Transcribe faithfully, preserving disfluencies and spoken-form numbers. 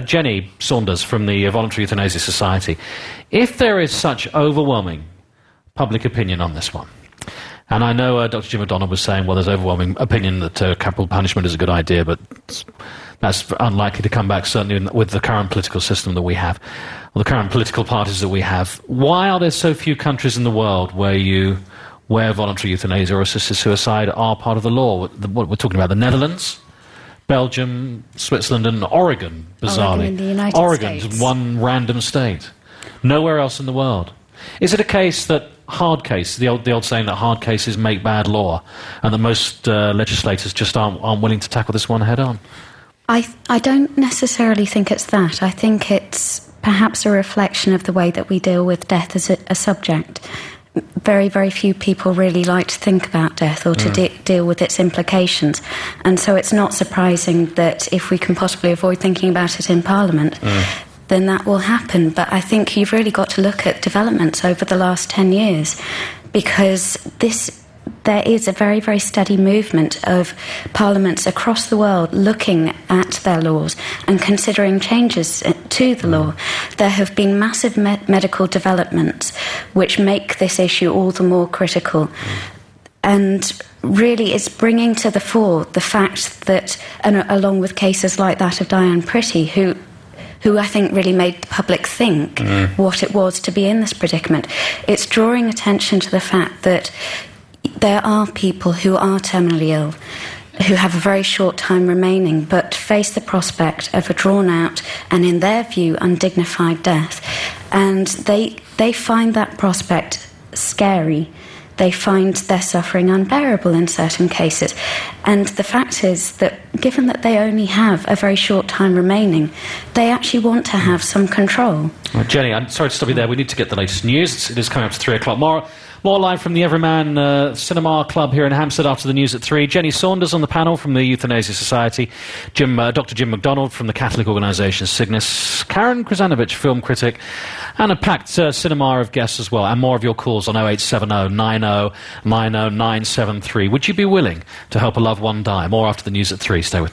Jenny Saunders from the Voluntary Euthanasia Society. If there is such overwhelming public opinion on this one, and I know uh, Doctor Jim McDonald was saying, well, there's overwhelming opinion that uh, capital punishment is a good idea, but that's unlikely to come back, certainly in, with the current political system that we have, or the current political parties that we have. Why are there so few countries in the world where you, where voluntary euthanasia or assisted suicide are part of the law? What we're talking about, the Netherlands, Belgium, Switzerland and Oregon, bizarrely. Oregon in the United Oregon's States. one random state. Nowhere else in the world. Is it a case that hard case, the old, the old saying that hard cases make bad law, and that most uh, legislators just aren't, aren't willing to tackle this one head on? I, th- I don't necessarily think it's that. I think it's perhaps a reflection of the way that we deal with death as a, a subject. Very, very few people really like to think about death or to mm. de- deal with its implications. And so it's not surprising that if we can possibly avoid thinking about it in Parliament, mm. then that will happen. But I think you've really got to look at developments over the last ten years, because this there is a very, very steady movement of parliaments across the world looking at their laws and considering changes to the law. There have been massive me- medical developments which make this issue all the more critical. And really it's bringing to the fore the fact that, and along with cases like that of Diane Pretty, who who I think really made the public think mm. what it was to be in this predicament, it's drawing attention to the fact that there are people who are terminally ill, who have a very short time remaining, but face the prospect of a drawn-out and, in their view, undignified death. And they they find that prospect scary. They find their suffering unbearable in certain cases. And the fact is that, given that they only have a very short time remaining, they actually want to have some control. Well, Jenny, I'm sorry to stop you there. We need to get the latest news. It's, it is coming up to three o'clock. More, more live from the Everyman uh, Cinema Club here in Hampstead after the news at three. Jenny Saunders on the panel from the Euthanasia Society. Jim, uh, Doctor Jim McDonald from the Catholic organisation Cygnus. Karen Krzanovich, film critic. And a packed uh, cinema of guests as well. And more of your calls on oh eight seven oh nine oh nine oh nine seven three. Would you be willing to help a loved one die? More after the news at three. Stay with me.